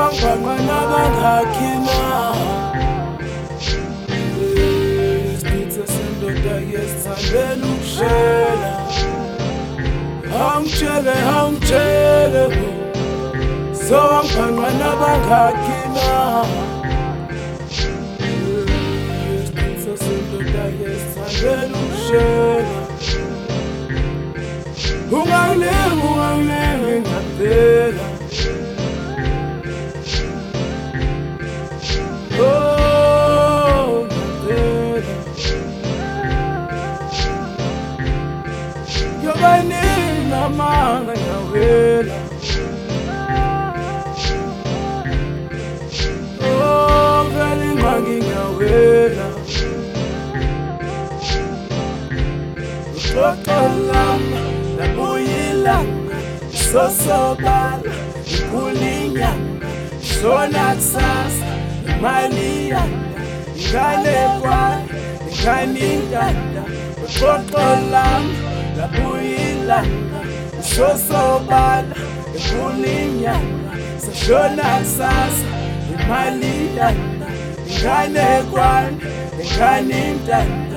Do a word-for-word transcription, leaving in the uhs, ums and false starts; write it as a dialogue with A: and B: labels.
A: Sowangibhaqana bangakina isipitha sendoda yesithandela ukushela. Angitshele angitshele sowangibhaqana bangakina isipitha sendoda yesithandela ukushela. Ungangilingi ungangilingi ngaphela. Oh, ngaphela. Yobaningi amanga ngiyawela. Oh, vele ingxaki ngiyawela. Uxoxo lami labuyilanga sosobala ikulinyanga sona kusasa imali yanga ingane kwayo ingane intanda. Uxoxo lami labuyilanga sosobala ikulinyanga sashona kusasa imali yanga ingane kwayo ingane intanda.